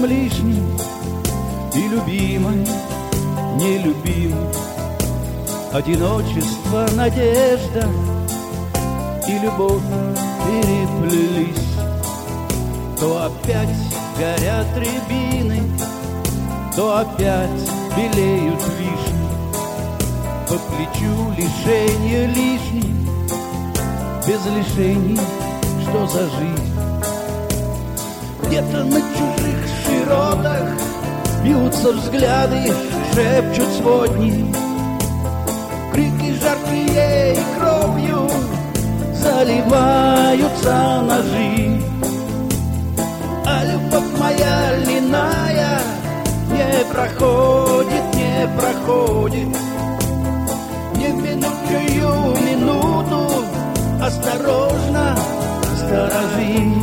сердцем лишним, и любимой, нелюбимой. Одиночество, надежда и любовь переплелись. То опять горят рябины, то опять белеют вишни. По плечу лишенье лишних, без лишений, что за жизнь? Где-то на чужих широтах бьются взгляды, шепчут сводни. Крики жаркие и кровью заливаются ножи. А любовь моя линая не проходит, не проходит. Не в минутную минуту осторожно сторожи.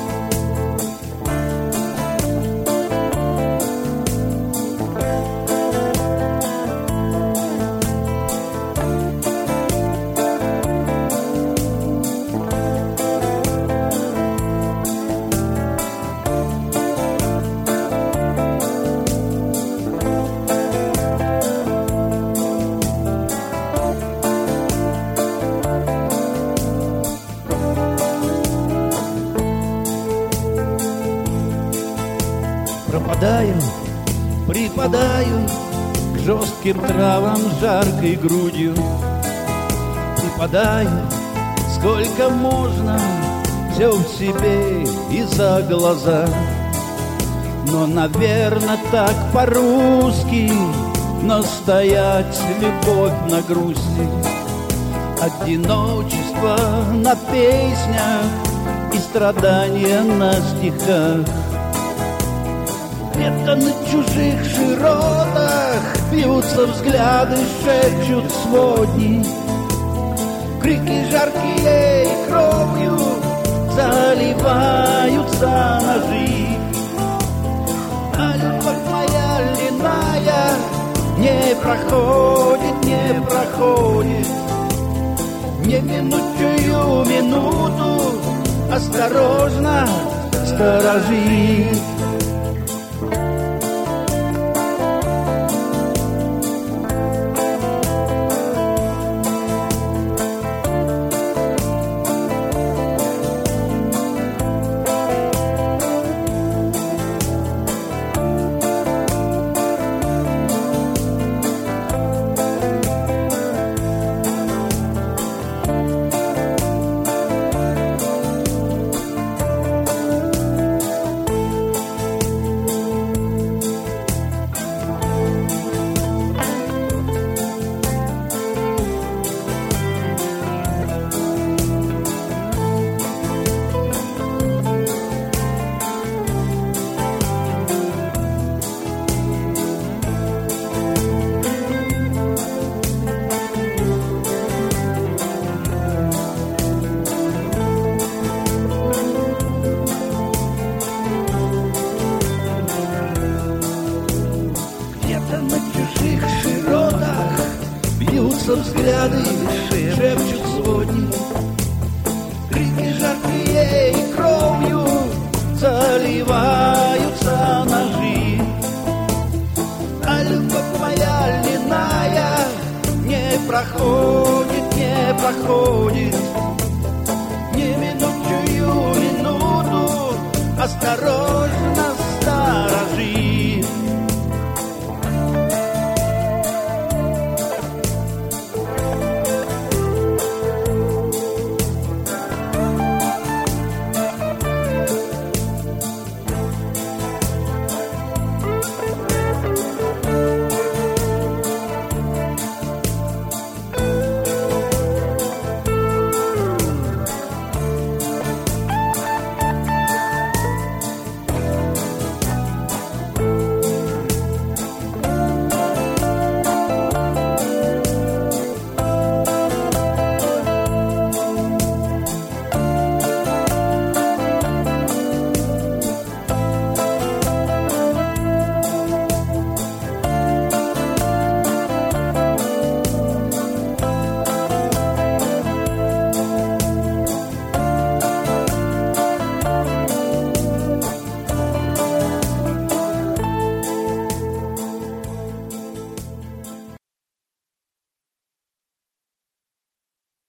Пропадаю, припадаю к жестким травам жаркой грудью. Припадаю, сколько можно, все в себе и за глаза. Но, наверное, так по-русски настоять любовь на грусти. Одиночество на песнях и страдания на стихах. Где-то на чужих широтах бьются взгляды, шепчут сводни. Крики жаркие и кровью заливаются ножи. А любовь моя линая не проходит, не проходит. Не минутную минуту осторожно сторожи. На чужих широтах бьются взгляды, шепчут сводни. Крики жаркие и кровью заливаются ножи. А любовь моя линая не проходит, не проходит.